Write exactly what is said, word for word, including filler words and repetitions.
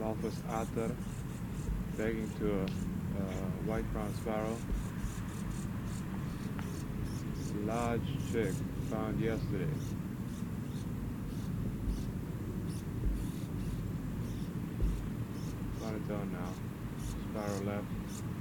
Northwest otter begging to a uh, white crowned sparrow. Large chick found yesterday. Monotone now. Sparrow left.